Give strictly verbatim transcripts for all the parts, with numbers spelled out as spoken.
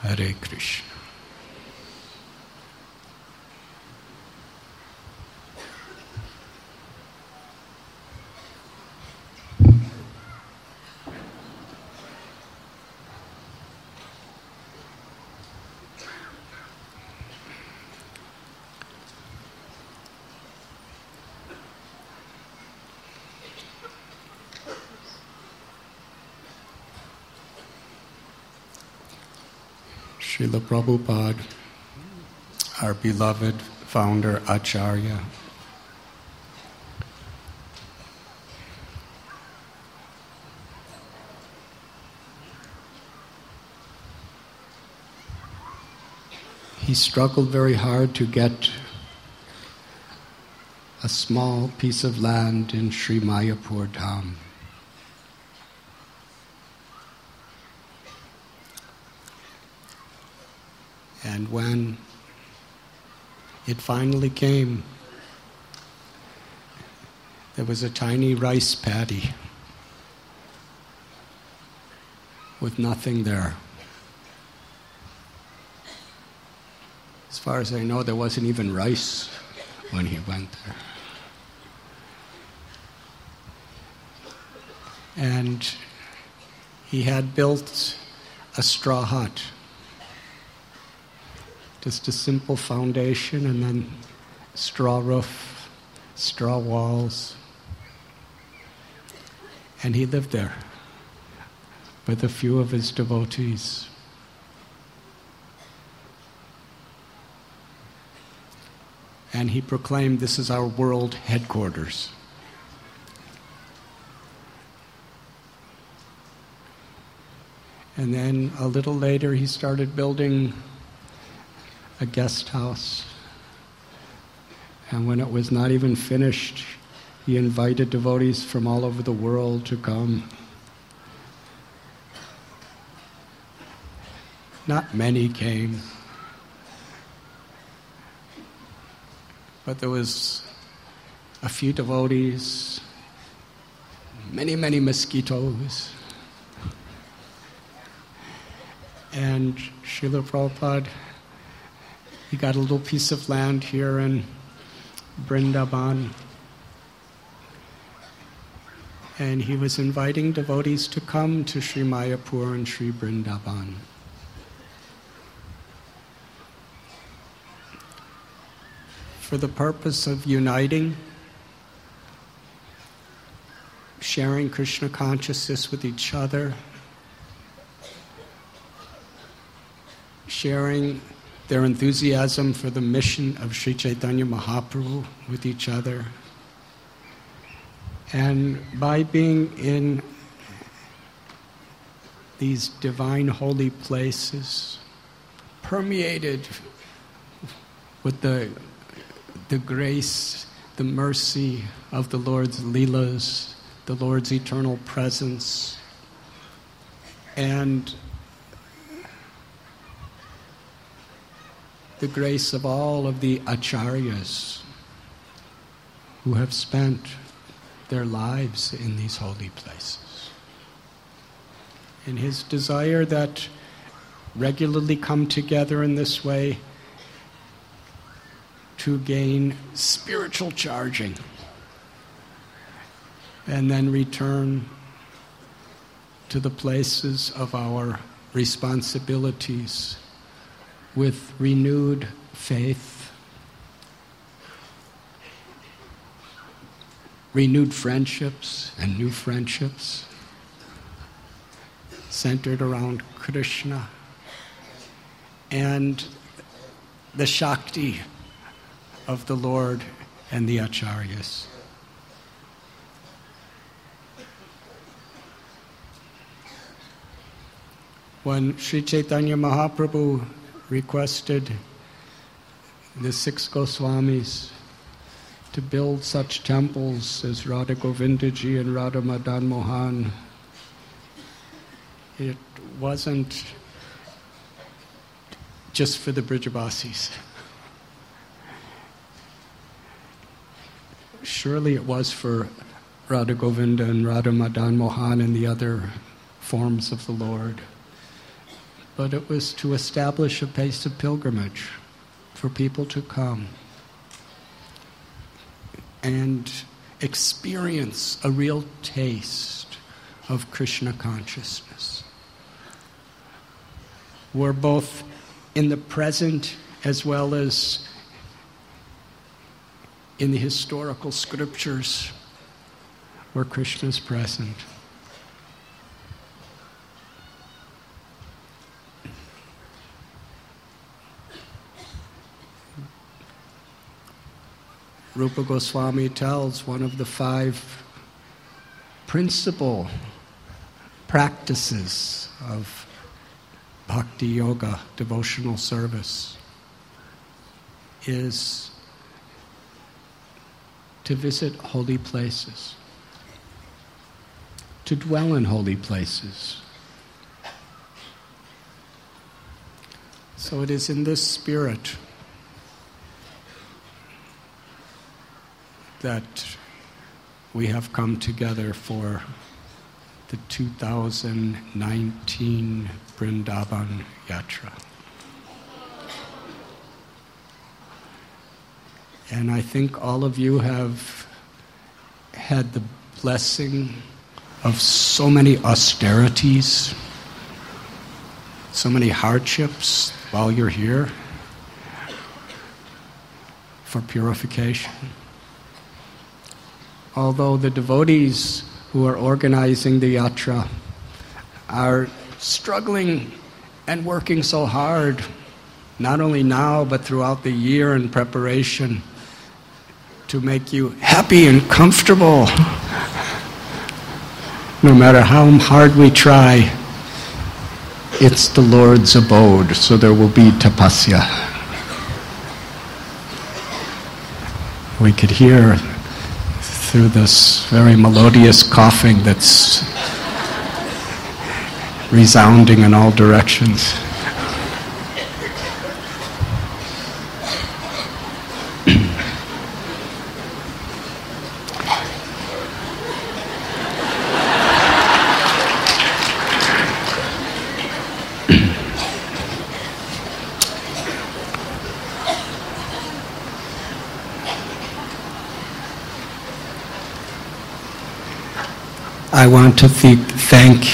Hare Krishna. Srila Prabhupada, our beloved founder Acharya, he struggled very hard to get a small piece of land in Sri Mayapur Dham. And when it finally came, there was a tiny rice paddy with nothing there. As far as I know, there wasn't even rice when he went there. And he had built a straw hut. Just a simple foundation and then straw roof, straw walls. And he lived there with a few of his devotees. And he proclaimed, "This is our world headquarters." And then a little later he started building a guest house. And when it was not even finished, he invited devotees from all over the world to come. Not many came, but there was a few devotees, many, many mosquitoes. And Srila Prabhupada, he got a little piece of land here in Vrindavan. And he was inviting devotees to come to Sri Mayapur and Sri Vrindavan. For the purpose of uniting, sharing Krishna consciousness with each other, sharing their enthusiasm for the mission of Sri Chaitanya Mahaprabhu with each other. And by being in these divine holy places, permeated with the, the grace, the mercy of the Lord's Leelas, the Lord's eternal presence, and the grace of all of the acharyas who have spent their lives in these holy places. And his desire that regularly come together in this way to gain spiritual charging and then return to the places of our responsibilities with renewed faith, renewed friendships and new friendships centered around Krishna and the Shakti of the Lord and the Acharyas. When Sri Chaitanya Mahaprabhu requested the six Goswamis to build such temples as Radha Govindaji and Radha Madan Mohan, it wasn't just for the Brijabasis. Surely it was for Radha Govinda and Radha Madan Mohan and the other forms of the Lord. but it was to establish a place of pilgrimage for people to come and experience a real taste of Krishna consciousness. We're both in the present as well as in the historical scriptures where Krishna is present. Rupa Goswami tells one of the five principal practices of bhakti yoga, devotional service, is to visit holy places, to dwell in holy places. So it is in this spirit that we have come together for the two thousand nineteen Vrindavan Yatra. And I think all of you have had the blessing of so many austerities, so many hardships while you're here for purification. Although the devotees who are organizing the yatra are struggling and working so hard, not only now but throughout the year in preparation, to make you happy and comfortable. No matter how hard we try, it's the Lord's abode, so there will be tapasya. We could hear through this very melodious coughing that's resounding in all directions. I want to th- thank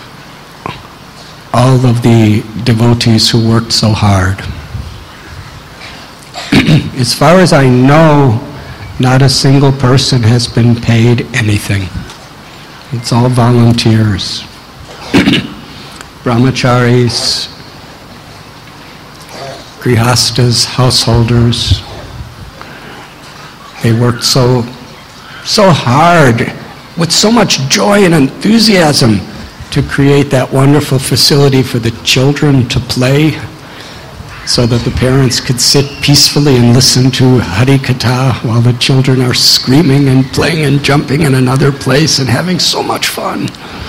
all of the devotees who worked so hard. As far as I know, not a single person has been paid anything. It's all volunteers. Brahmacharis, grihastas, householders. They worked so, so hard, with so much joy and enthusiasm, to create that wonderful facility for the children to play, so that the parents could sit peacefully and listen to Hari Katha while the children are screaming and playing and jumping in another place and having so much fun.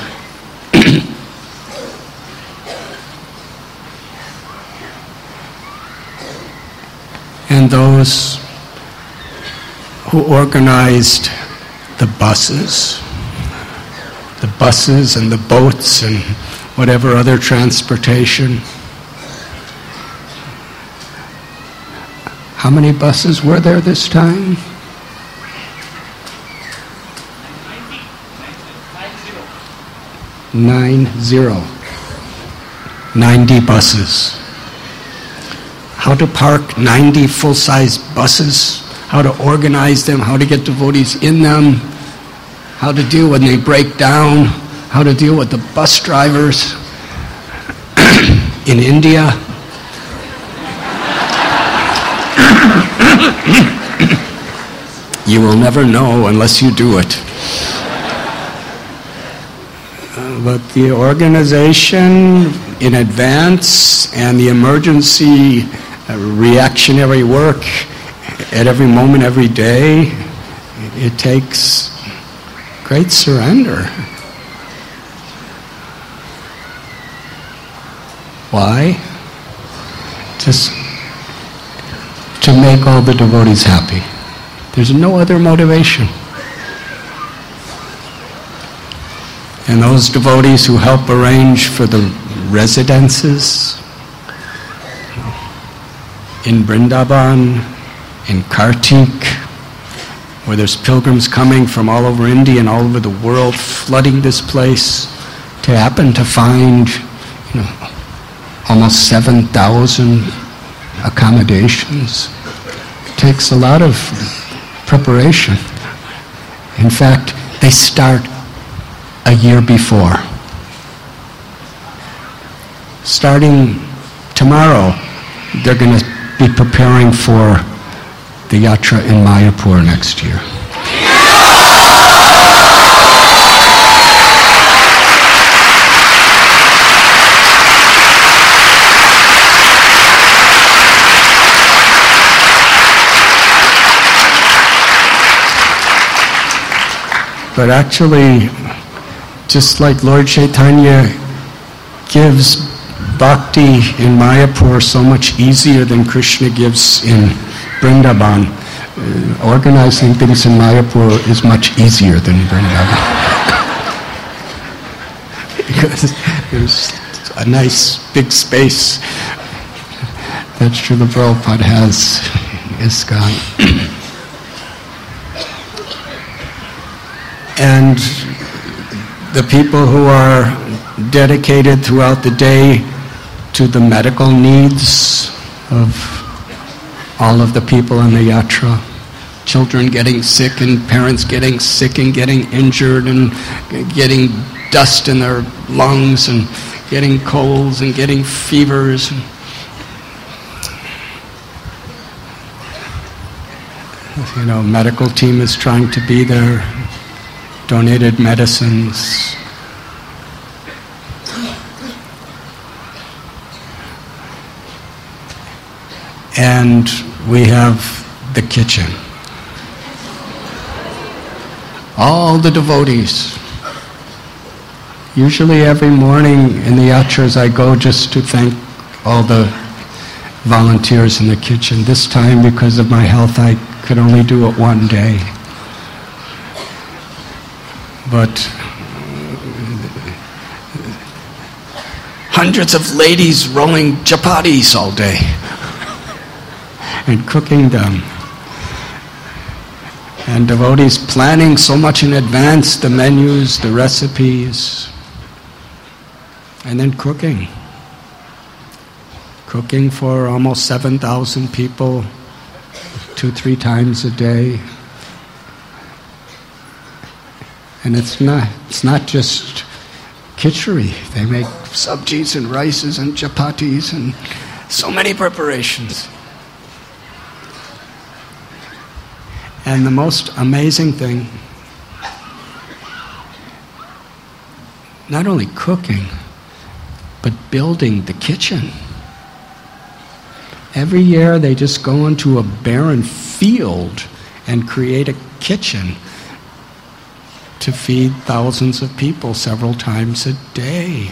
And those who organized the buses, the buses and the boats and whatever other transportation. How many buses were there this time? Nine zero. Ninety buses. How to park ninety full-size buses, how to organize them, how to get devotees in them, how to deal when they break down, how to deal with the bus drivers. In India, you will never know unless you do it. Uh, but the organization in advance and the emergency uh, reactionary work at every moment, every day, it takes great surrender. Why? Just to make all the devotees happy. There's no other motivation. And those devotees who help arrange for the residences in Vrindavan, in Kartik, where there's pilgrims coming from all over India and all over the world flooding this place, to happen to find, you know, almost seven thousand accommodations. It takes a lot of preparation. In fact, they start a year before. Starting tomorrow, they're going to be preparing for the yatra in Mayapur next year. But actually, just like Lord Chaitanya gives bhakti in Mayapur so much easier than Krishna gives in Vrindavan, uh, organizing things in Mayapur is much easier than Vrindavan. Because there's a nice big space that Srila Prabhupada has in ISKCON. And the people who are dedicated throughout the day to the medical needs of all of the people in the yatra, children getting sick and parents getting sick and getting injured and getting dust in their lungs and getting colds and getting fevers. You know, medical team is trying to be there. Donated medicines. And we have the kitchen. All the devotees. Usually every morning in the yatras I go just to thank all the volunteers in the kitchen. This time, because of my health, I could only do it one day. But hundreds of ladies rolling chapatis all day and cooking them. And devotees planning so much in advance, the menus, the recipes, and then cooking. Cooking for almost seven thousand people, two, three times a day. And it's not, it's not just khichdi. They make sabjis and rices and chapatis and so many preparations. And the most amazing thing, not only cooking, but building the kitchen. Every year they just go into a barren field and create a kitchen to feed thousands of people several times a day.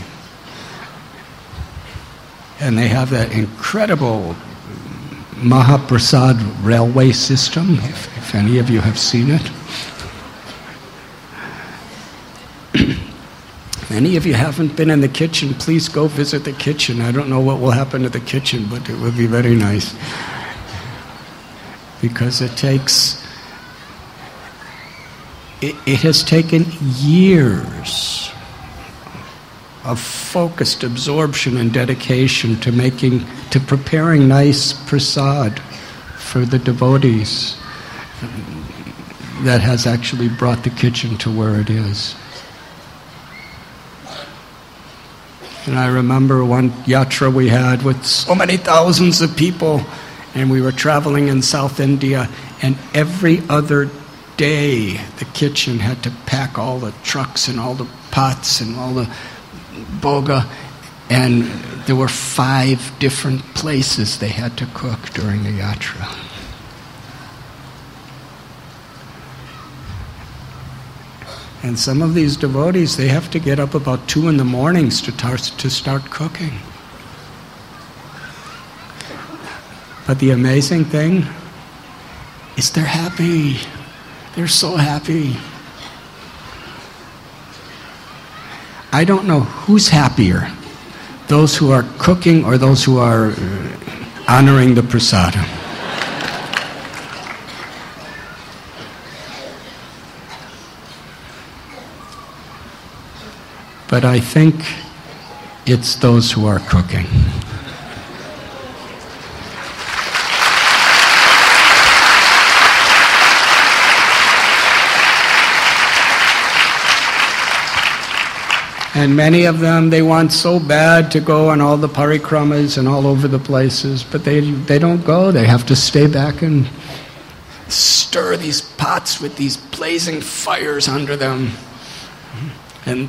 And they have that incredible Mahaprasad railway system, if, if any of you have seen it. If any of you haven't been in the kitchen, please go visit the kitchen. I don't know what will happen to the kitchen, but it would be very nice. Because it takes It, it has taken years of focused absorption and dedication to making, to preparing nice prasad for the devotees that has actually brought the kitchen to where it is. And I remember one yatra we had with so many thousands of people, and we were traveling in South India, and every other day the kitchen had to pack all the trucks and all the pots and all the boga, and there were five different places they had to cook during the yatra. And some of these devotees, they have to get up about two in the mornings to tar- to start cooking. But the amazing thing is they're happy. They're so happy. I don't know who's happier, those who are cooking or those who are honoring the prasada. But I think it's those who are cooking. And many of them, they want so bad to go on all the parikramas and all over the places, but they they don't go. They have to stay back and stir these pots with these blazing fires under them. And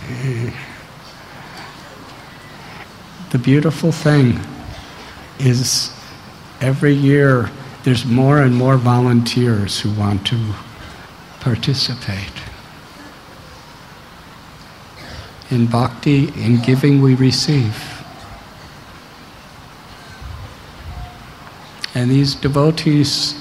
the beautiful thing is every year there's more and more volunteers who want to participate. In bhakti, in giving we receive. And these devotees,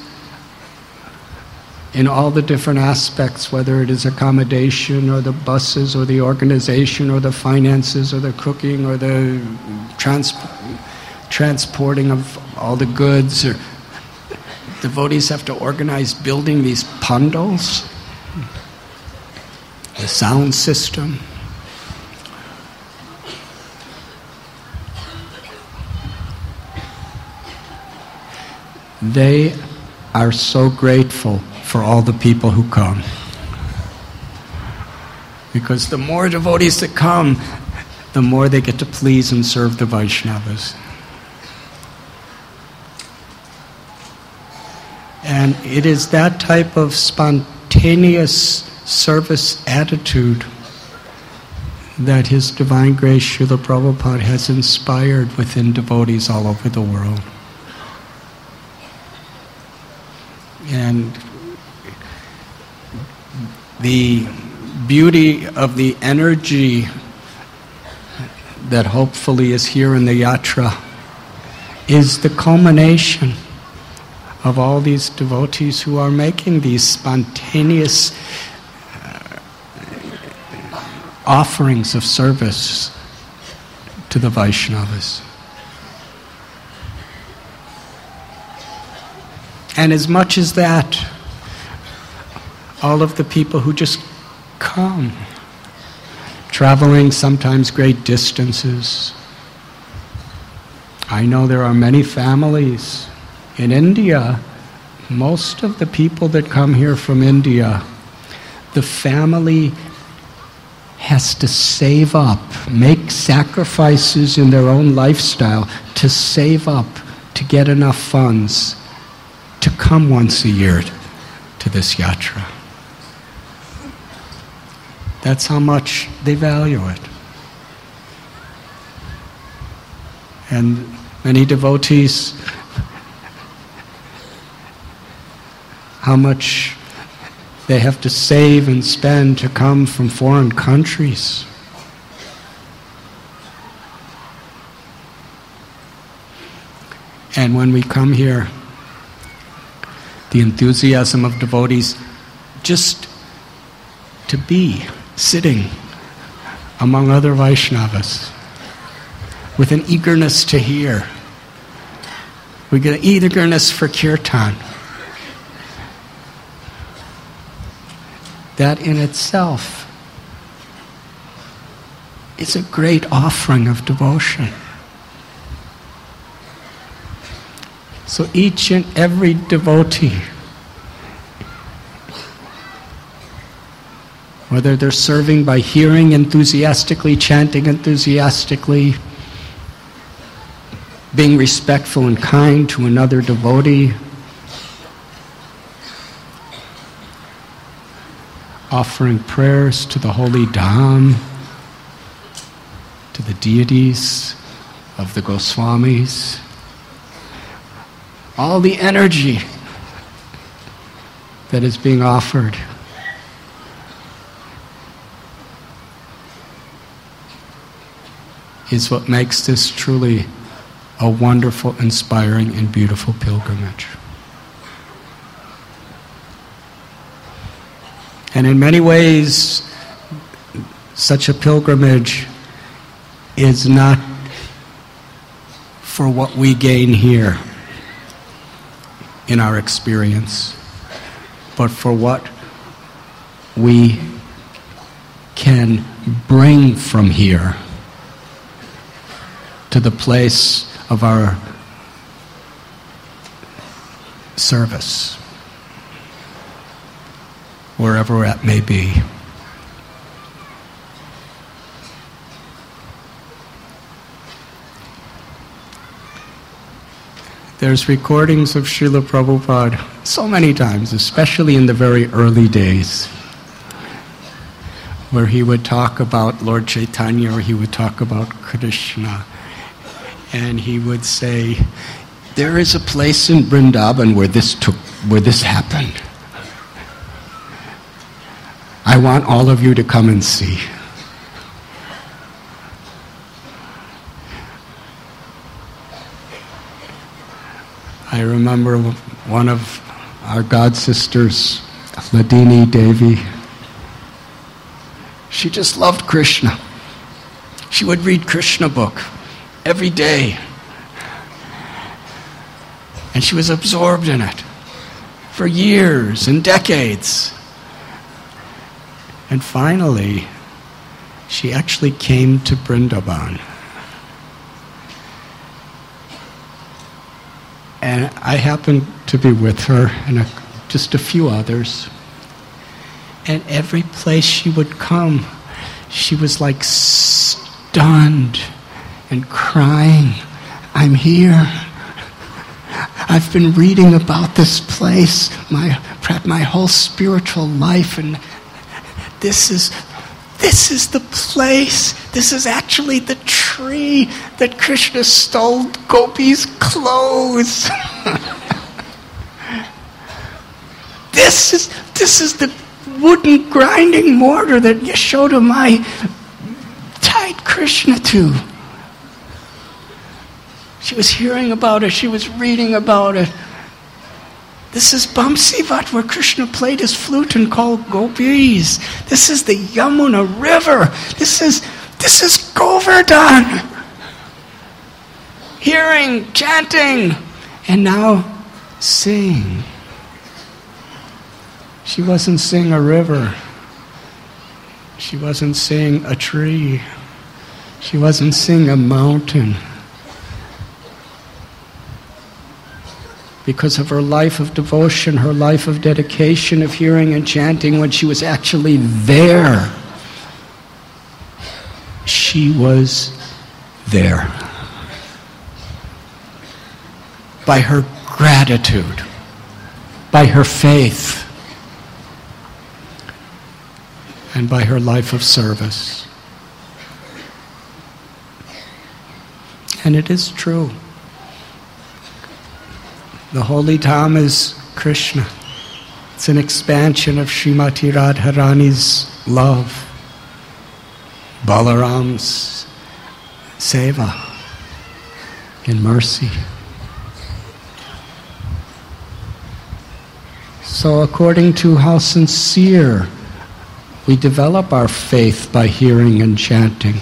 in all the different aspects, whether it is accommodation or the buses or the organization or the finances or the cooking or the trans- transporting of all the goods, or devotees have to organize building these pandals, the sound system. They are so grateful for all the people who come. Because the more devotees that come, the more they get to please and serve the Vaishnavas. And it is that type of spontaneous service attitude that His Divine Grace Srila Prabhupada has inspired within devotees all over the world. And the beauty of the energy that hopefully is here in the yatra is the culmination of all these devotees who are making these spontaneous uh, offerings of service to the Vaishnavas. And as much as that, all of the people who just come, traveling sometimes great distances. I know there are many families in India. Most of the people that come here from India, the family has to save up, make sacrifices in their own lifestyle to save up, to get enough funds to come once a year to this yatra. That's how much they value it. And many devotees, how much they have to save and spend to come from foreign countries. And when we come here, the enthusiasm of devotees just to be sitting among other Vaishnavas with an eagerness to hear. We get an eagerness for kirtan. That in itself is a great offering of devotion. So each and every devotee, whether they're serving by hearing enthusiastically, chanting enthusiastically, being respectful and kind to another devotee, offering prayers to the holy Dham, to the deities of the Goswamis, all the energy that is being offered is what makes this truly a wonderful, inspiring, and beautiful pilgrimage. And in many ways, such a pilgrimage is not for what we gain here in our experience, but for what we can bring from here to the place of our service, wherever that may be. There's recordings of Srila Prabhupada so many times, especially in the very early days, where he would talk about Lord Chaitanya or he would talk about Krishna. And he would say, there is a place in Vrindavan where this took, where this happened. I want all of you to come and see. I remember one of our god sisters, Ladini Devi. She just loved Krishna. She would read Krishna book every day. And she was absorbed in it for years and decades. And finally, she actually came to Vrindavan. And I happened to be with her and a, just a few others. And every place she would come, she was like stunned and crying. I'm here. I've been reading about this place my my whole spiritual life, and this is this is the place. This is actually the tree that Krishna stole Gopi's clothes. This is this is the wooden grinding mortar that Yashoda Mai tied Krishna to. She was hearing about it. She was reading about it. This is Bamsivat, where Krishna played his flute and called gopis. This is the Yamuna River. This is this is Govardhan. Hearing, chanting, and now sing. She wasn't seeing a river. She wasn't seeing a tree. She wasn't seeing a mountain. Because of her life of devotion, her life of dedication, of hearing and chanting, when she was actually there, she was there. By her gratitude, by her faith, and by her life of service. And it is true. The holy Dham is Krishna. It's an expansion of Srimati Radharani's love, Balaram's seva and mercy. So according to how sincere we develop our faith by hearing and chanting,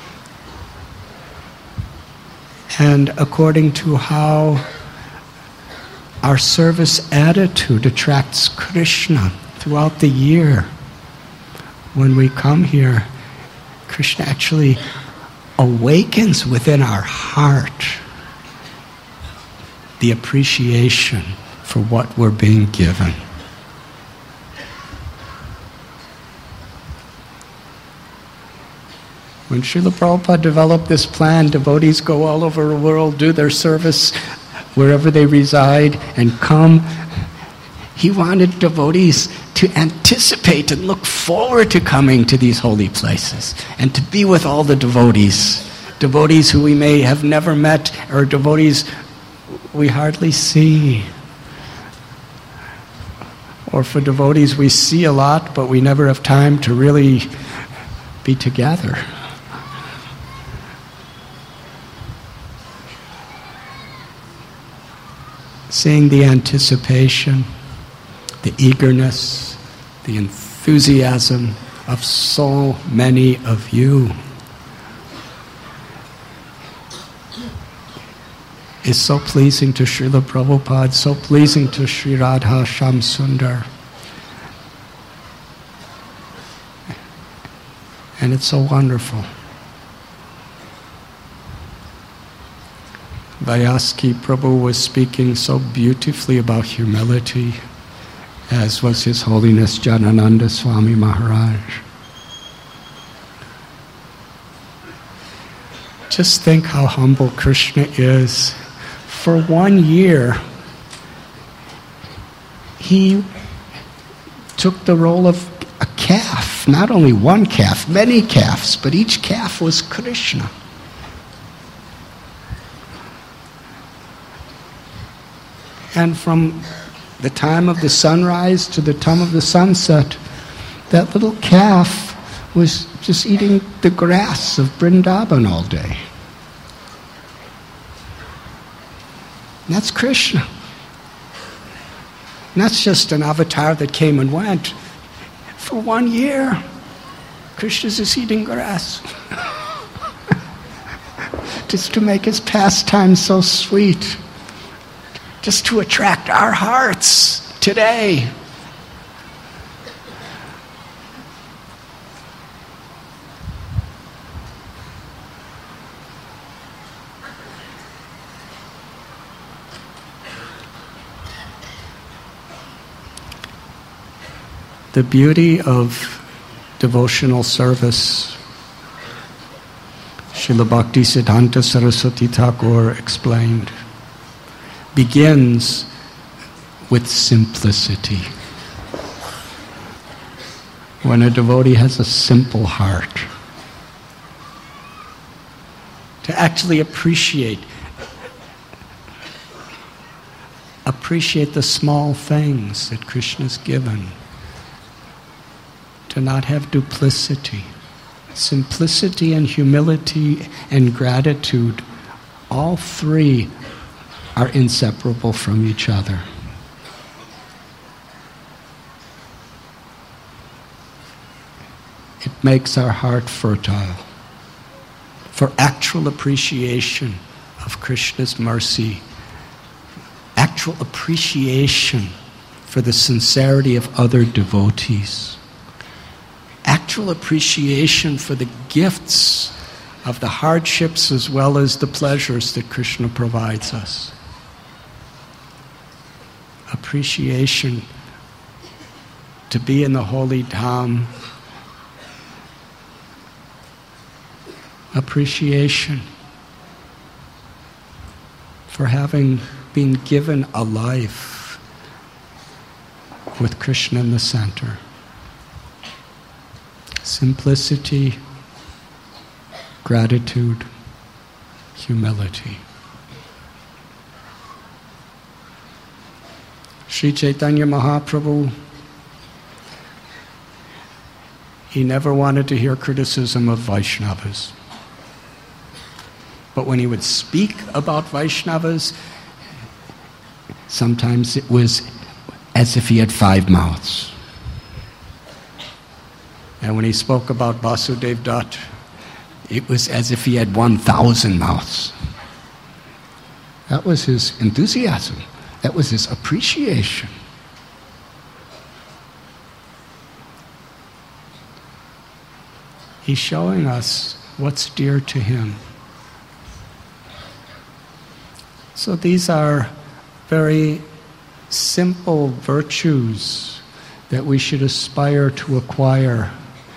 and according to how our service attitude attracts Krishna throughout the year. When we come here, Krishna actually awakens within our heart the appreciation for what we're being given. When Srila Prabhupada developed this plan, devotees go all over the world, do their service wherever they reside, and come. He wanted devotees to anticipate and look forward to coming to these holy places and to be with all the devotees. Devotees who we may have never met, or devotees we hardly see. Or for devotees we see a lot, but we never have time to really be together. Seeing the anticipation, the eagerness, the enthusiasm of so many of you. is so pleasing to Srila Prabhupada, so pleasing to Sri Radha Shamsundar. And it's so wonderful. Vyaski Prabhu was speaking so beautifully about humility, as was His Holiness Janananda Swami Maharaj. Just think how humble Krishna is. For one year, He took the role of a calf. Not only one calf, many calves, but each calf was Krishna. And from the time of the sunrise to the time of the sunset, that little calf was just eating the grass of Vrindavan all day. And that's Krishna. And that's just an avatar that came and went. For one year, Krishna's just eating grass. Just to make his pastime so sweet. Just to attract our hearts today. The beauty of devotional service, Srila Bhaktisiddhanta Saraswati Thakur explained, begins with simplicity. When a devotee has a simple heart, to actually appreciate, appreciate the small things that Krishna's given, to not have duplicity. Simplicity and humility and gratitude, all three are inseparable from each other. It makes our heart fertile for actual appreciation of Krishna's mercy, actual appreciation for the sincerity of other devotees, actual appreciation for the gifts of the hardships as well as the pleasures that Krishna provides us. Appreciation to be in the holy Dham. Appreciation for having been given a life with Krishna in the center. Simplicity, gratitude, humility. Sri Chaitanya Mahaprabhu, he never wanted to hear criticism of Vaishnavas. But when he would speak about Vaishnavas, sometimes it was as if he had five mouths. And when he spoke about Vasudev Dutt, it was as if he had one thousand mouths. That was his enthusiasm. That was his appreciation. He's showing us what's dear to him. So these are very simple virtues that we should aspire to acquire.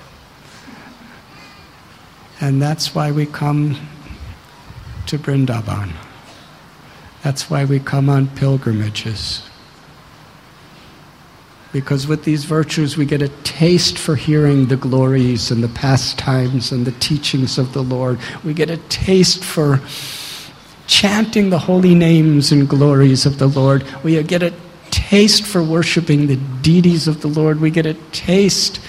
And that's why we come to Vrindavan. That's why we come on pilgrimages. Because with these virtues we get a taste for hearing the glories and the pastimes and the teachings of the Lord. We get a taste for chanting the holy names and glories of the Lord. We get a taste for worshiping the deities of the Lord. We get a taste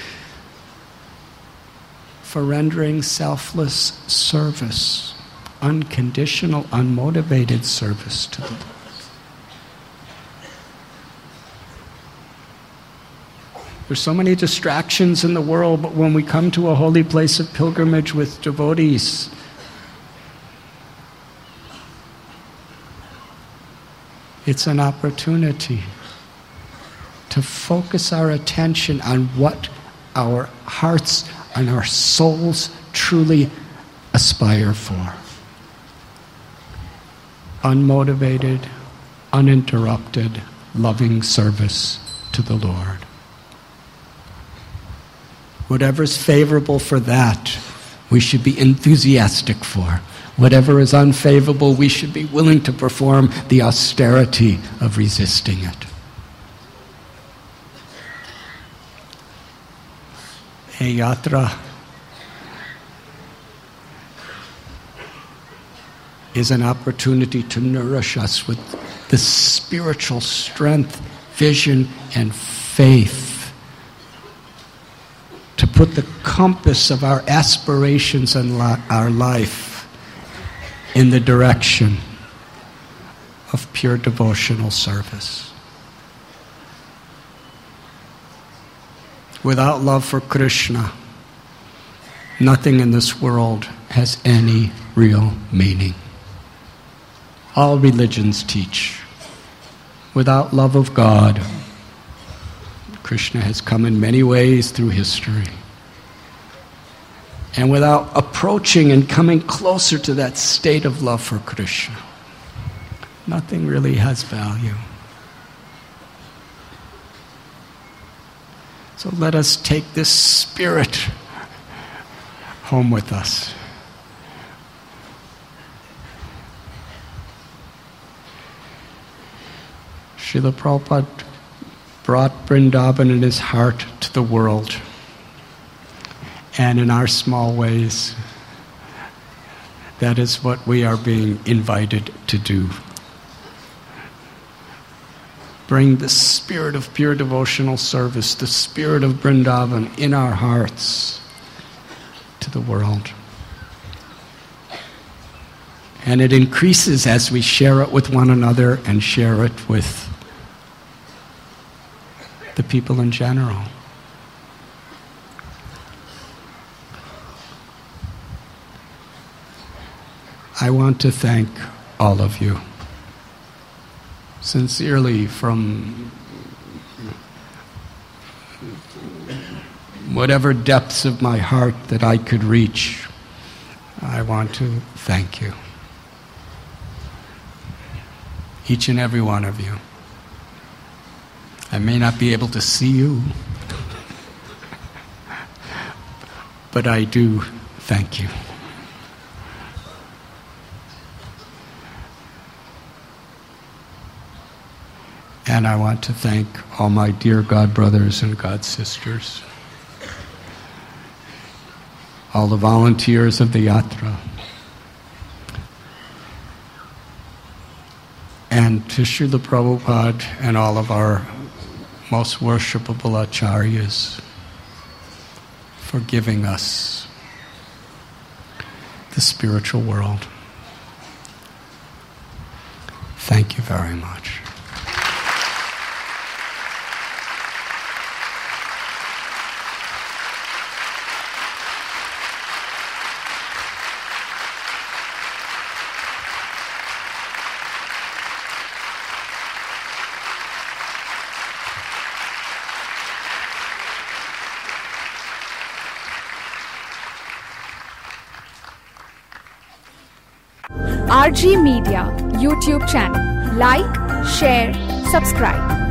for rendering selfless service, unconditional, unmotivated service to the Lord. There's so many distractions in the world, but when we come to a holy place of pilgrimage with devotees, It's an opportunity to focus our attention on what our hearts and our souls truly aspire for. Unmotivated, uninterrupted, loving service to the Lord. Whatever's favorable for that, we should be enthusiastic for. Whatever is unfavorable, we should be willing to perform the austerity of resisting it. A yatra is an opportunity to nourish us with the spiritual strength, vision, and faith to put the compass of our aspirations and li- our life in the direction of pure devotional service. Without love for Krishna, nothing in this world has any real meaning. All religions teach. Without love of God, Krishna has come in many ways through history. And without approaching and coming closer to that state of love for Krishna, nothing really has value. So let us take this spirit home with us. Srila Prabhupada brought Vrindavan in his heart to the world. And in our small ways, that is what we are being invited to do. Bring the spirit of pure devotional service, the spirit of Vrindavan in our hearts to the world. And it increases as we share it with one another and share it with the people in general. I want to thank all of you sincerely from whatever depths of my heart that I could reach. I want to thank you. Each and every one of you. I may not be able to see you, but I do thank you. And I want to thank all my dear God brothers and God sisters, all the volunteers of the yatra, and to Srila Prabhupada and all of our most worshipable acharyas for giving us the spiritual world. Thank you very much. R G Media YouTube channel. Like, share, subscribe.